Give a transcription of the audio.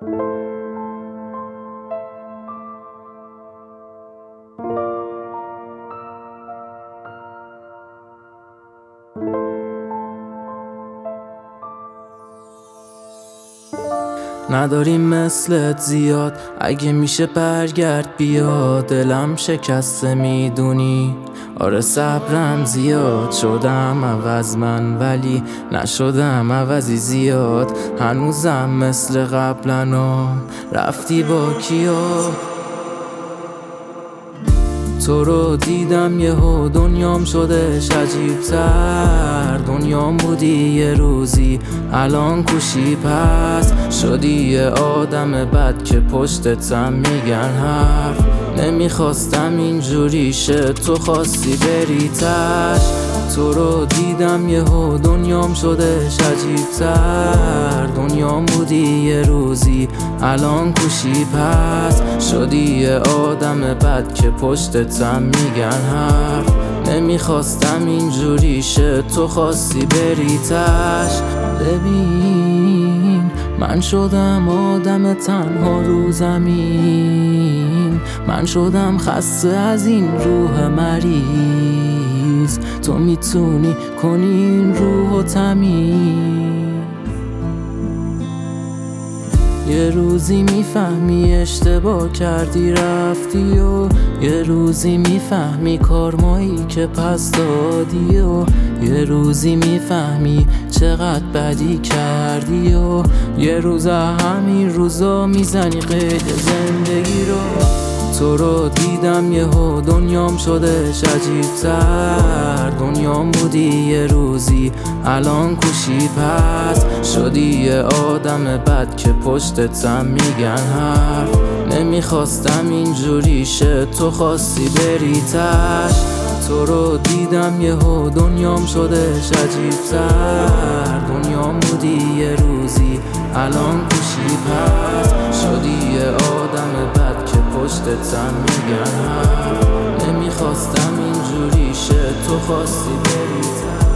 نداریم مثلت زیاد، اگه میشه برگرد بیا. دلم شکسته میدونی، آره صبرم زیاد. شدم عوض من ولی نشدم عوضی زیاد. هنوزم مثل قبلنام، رفتی با کیا؟ تو رو دیدم یهو دنیام شدش عجیب‌تر. دنیام بودی یه روزی، الان کوشی پس شدی یه آدم بد که پشتتم میگن حرف. نمیخواستم اینجوری شه، تو خواستی بری تش. تو رو دیدم یهو دنیام شدش عجیب‌تر. دنیام بودی یه روزی، الان کوشی پس شدی یه آدم بد که پشتتم میگن حرف. نمیخواستم اینجوری شه، تو خواستی بری تش. ببین من شدم آدم تنها رو زمین. من شدم خسته از این روح مریض. تو میتونی کنی این روحو تمیز. یه روزی میفهمی اشتباه کردی رفتی، و یه روزی میفهمی کارمایی که پس دادی، و یه روزی میفهمی چقدر بدی کردی، و یه روز همین روزا میزنی قید زندگی رو. تو رو دیدم یهو دنیام شدش عجیب‌تر. دنیام بودی یه روزی، الان کوشی پس شدی یه آدم بد که پشتتم میگن حرف. نمیخواستم اینجوری شه، تو خواستی بری تش. تو رو دیدم یهو دنیام شدش عجیب‌تر. دنیام بودی یه روزی، الان کوشی پس شدی یه آدم بد که پشتتم میگن حرف. نمیخواستم اینجوری شه، تو خواستی بری تش.